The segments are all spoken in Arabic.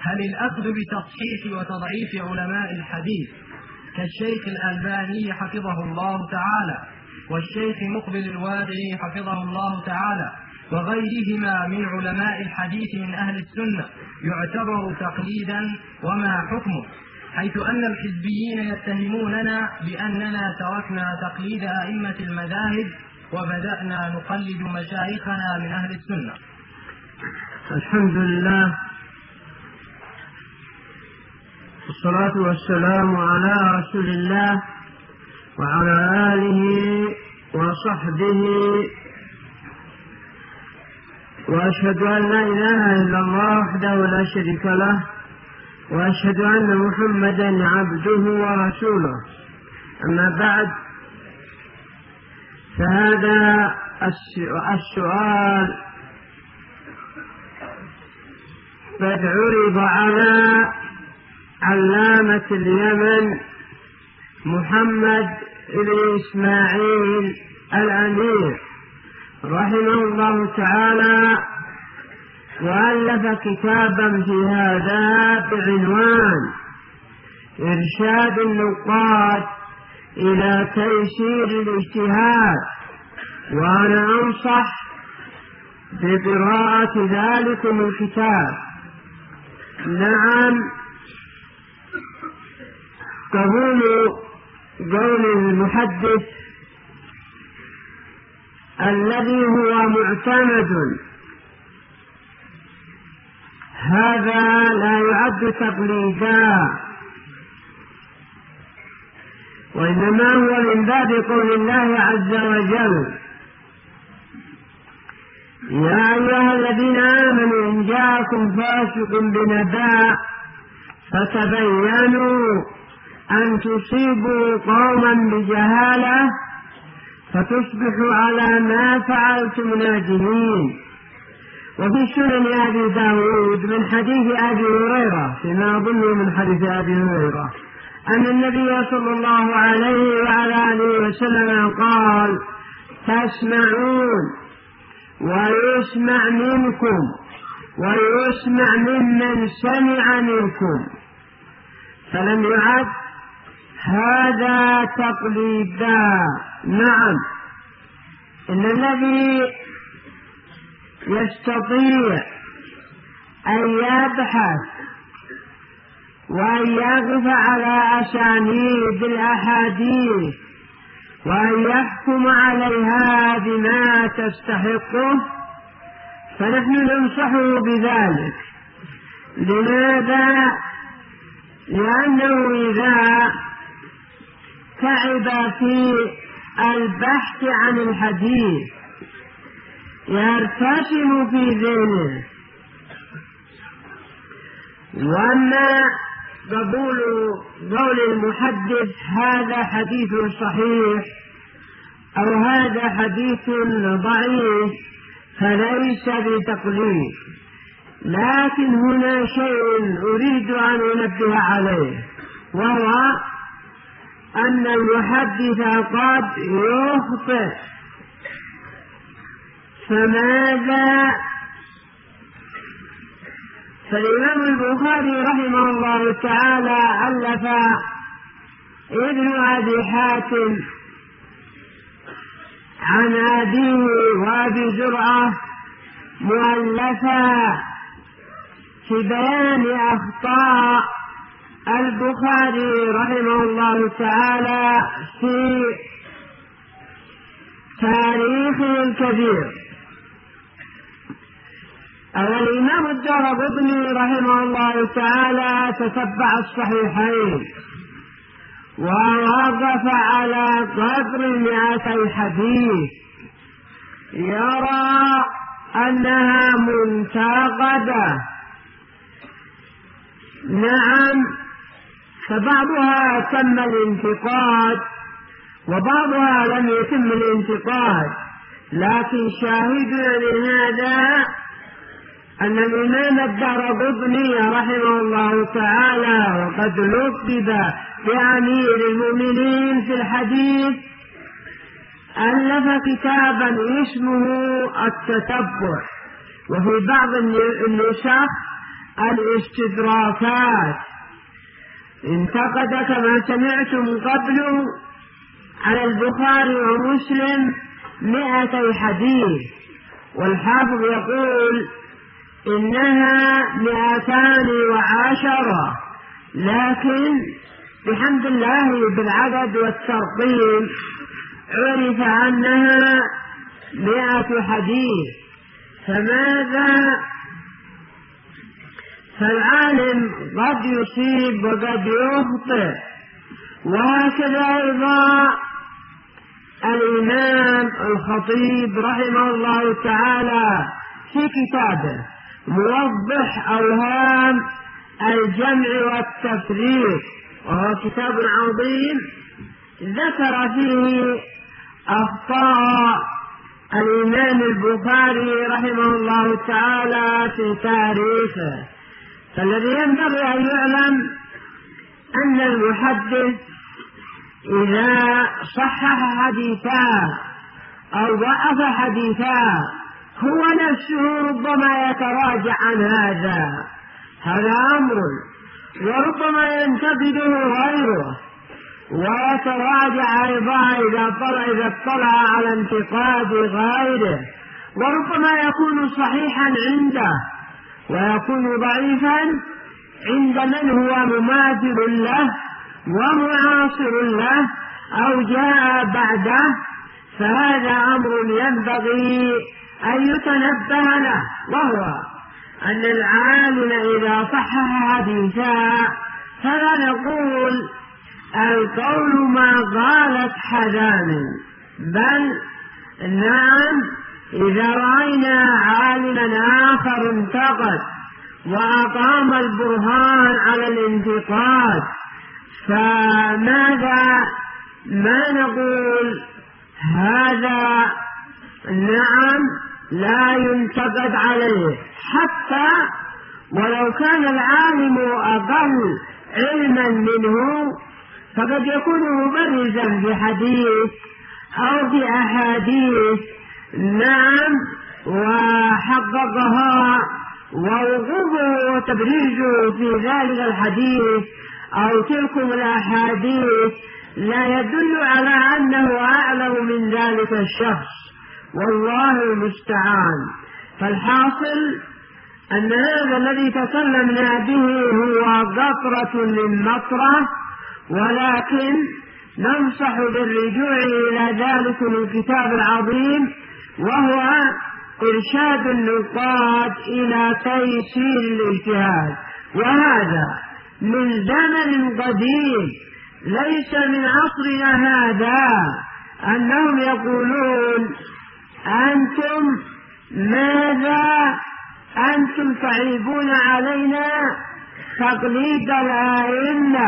هل الأخذ بتصحيح وتضعيف علماء الحديث كالشيخ الألباني حفظه الله تعالى والشيخ مقبل الوادعي حفظه الله تعالى وغيرهما من علماء الحديث من أهل السنة يعتبر تقليدا؟ وما حكمه؟ حيث أن الحزبيين يتهموننا بأننا تركنا تقليد أئمة المذاهب وبدأنا نقلد مشايخنا من أهل السنة. الحمد لله والصلاة والسلام على رسول الله وعلى آله وصحبه، وأشهد أن لا إله إلا الله وحده لا شريك له، وأشهد أن محمدا عبده ورسوله. أما بعد، فهذا السؤال قد عرض على علامة اليمن محمد بن إسماعيل الأمير رحمه الله تعالى، وألف كتابا في هذا بعنوان إرشاد النقاد إلى تيسير الاجتهاد، وأنا أنصح بقراءة ذلكم الكتاب. نعم، قول المحدث الذي هو معتمد هذا لا يعد تقليدا، وإنما هو من باب قول الله عز وجل: يا أيها الذين آمنوا إن جاءكم فاسق بنبأ فتبينوا أن تصيبوا قوما بجهالة فتصبحوا على ما فعلتم نادمين. وفي سنن أبي داود من حديث أبي هريرة، فيما أظن من حديث أبي هريرة، أن النبي صلى الله عليه وعلى آله وسلم قال: تسمعون ويسمع منكم ويسمع ممن سمع منكم. فلم يعد هذا تقليدا. نعم، إن الذي يستطيع أن يبحث وأن يقف على أسانيد الأحاديث وأن يحكم عليها بما تستحقه فنحن ننصحه بذلك. لماذا؟ لأنه إذا تعب في البحث عن الحديث يرتسم في ذهنه. وأما قول المحدث هذا حديث صحيح أو هذا حديث ضعيف فليس بتقليد، لكن هنا شيء أريد أن أنبه عليه، وهو أن المحدث قد يخطئ. فماذا؟ فالإمام البخاري رحمه الله تعالى ألف ابن أبي حاتم عن أبيه وأبي زرعة مؤلفا في بيان أخطاء البخاري رحمه الله تعالى في تاريخه الكبير. الإمام الدارقطني رحمه الله تعالى تتبع الصحيحين ووقف على قدر 200 حديث يرى أنها منتقدة. نعم، فبعضها تم الانتقاد وبعضها لم يتم الانتقاد، لكن شاهدنا لهذا أن الإمام الدارقطني رحمه الله تعالى وقد لقب بأمير المؤمنين في الحديث ألف كتابا اسمه التتبع، وفي بعض النسخ الاستدراكات. انتقد كما سمعتم قبل على البخاري ومسلم 200 حديث، والحافظ يقول إنها 210، لكن بحمد الله بالعدد والترقيم عرف أنها 100 حديث. فماذا؟ فالعالم قد يصيب وقد يخطئ. وهكذا أيضا الإمام الخطيب رحمه الله تعالى في كتابه موضح أوهام الجمع والتفريق، وهو كتاب عظيم ذكر فيه أخطاء الإمام البخاري رحمه الله تعالى في تاريخه. فالذي ينبغي أن يعلم أن المحدث إذا صحح حديثا أو ضعف حديثا هو نفسه ربما يتراجع عن هذا أمر، وربما ينتقده غيره ويتراجع أيضا إذا اطلع على انتقاد غيره، وربما يكون صحيحا عنده ويكون ضعيفا عند من هو مماثل له ومعاصر له أو جاء بعده. فهذا أمر ينبغي أن يتنبه له، وهو أن العالم إذا صحح حديثا فلا نقول القول ما قالت حذان، بل نعم إذا رأينا عالما آخر انتقد وأقام البرهان على الانتقاد فماذا؟ ما نقول هذا نعم لا ينتقد عليه، حتى ولو كان العالم أقل علما منه فقد يكون مبرزا في حديث أو في أحاديث نعم وحققها، ووقوفه وتبريزه في ذلك الحديث أو تلك الأحاديث لا يدل على أنه أعلم من ذلك الشخص، والله المستعان. فالحاصل أن هذا الذي تكلمنا به هو قطرة من مطرة، ولكن ننصح بالرجوع إلى ذلك الكتاب العظيم، وهو إرشاد النقاد إلى تيسير الاجتهاد. وهذا من زمن قديم ليس من عصرنا هذا، أنهم يقولون أنتم ماذا أنتم تعيبون علينا تقليد الأئمة،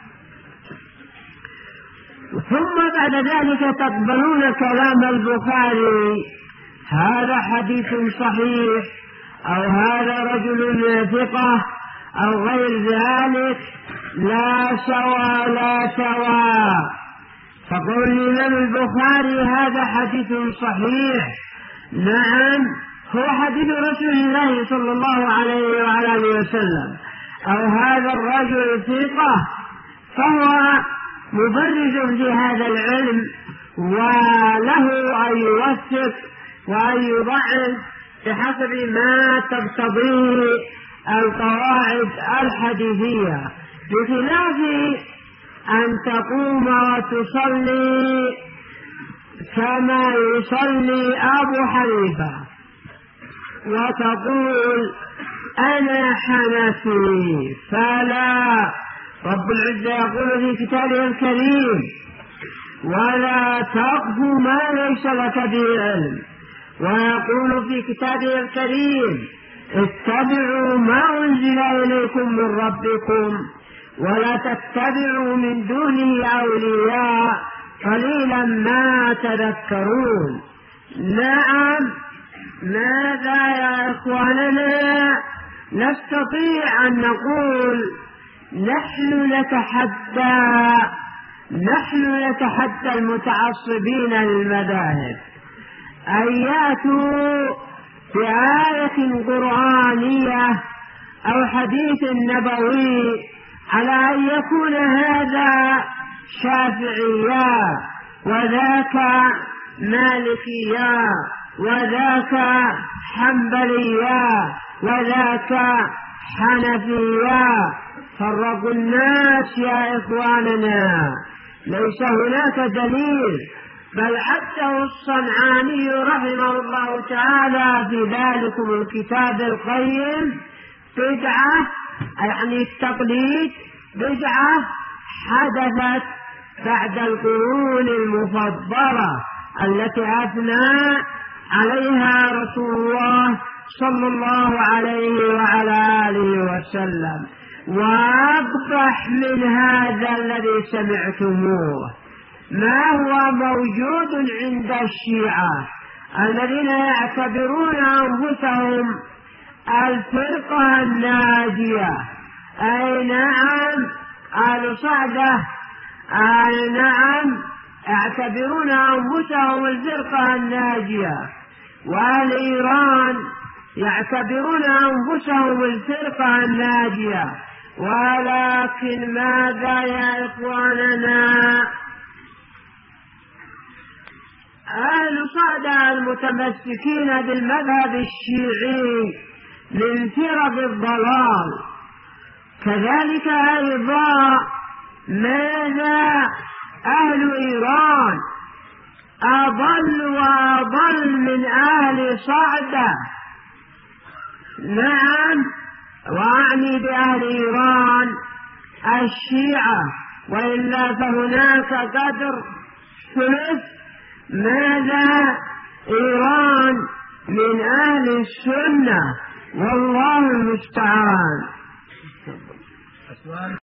ثم بعد ذلك تقبلون كلام البخاري هذا حديث صحيح أو هذا رجل ثقة أو غير ذلك، لا سوى. فقول الإمام البخاري هذا حديث صحيح، نعم هو حديث رسول الله صلى الله عليه وعلى آله وسلم، أو هذا الرجل ثقة فهو مبرز في هذا العلم، وله أن يوثق وأن يضعف بحسب ما تقتضيه القواعد الحديثية، بخلاف أن تقوم وتصلي كما يصلي أبو حنيفة وتقول أنا حنفي. فلا، رب العزة يقول في كتابه الكريم ولا تقف ما ليس لك به علم، ويقول في كتابه الكريم اتبعوا ما أنزل إليكم من ربكم ولا تتبعوا من دونه أولياء قليلا ما تذكرون. نعم، ماذا يا إخواننا؟ نستطيع أن نقول نحن نتحدى المتعصبين للمذاهب أن يأتوا بآية قرآنية أو حديث نبوي على أن يكون هذا شافعيا وذاك مالكيا وذاك حنبليا وذاك حنفيا. فرقوا الناس يا إخواننا، ليس هناك دليل، بل عده الصنعاني رحمه الله تعالى في ذلكم الكتاب القيم بدعة، يعني التقليد بدعة حدثت بعد القرون المفضلة التي أثنى عليها رسول الله صلى الله عليه وعلى آله وسلم. وأقبح من هذا الذي سمعتموه ما هو موجود عند الشيعة الذين يعتبرون أنفسهم الفرقة الناجية. أي نعم، أهل صعدة أي نعم يعتبرون أنفسهم الفرقة الناجية، وأهل إيران يعتبرون أنفسهم الفرقة الناجية. ولكن ماذا يا إخواننا؟ أهل صعدة المتمسكين بالمذهب الشيعي من فرق الضلال، كذلك أيضا ماذا أهل إيران أضل وأضل من أهل صعدة. نعم، وأعني بأهل إيران الشيعة، وإلا فهناك قدر ثلث ماذا إيران من أهل السنة، والله المستعان.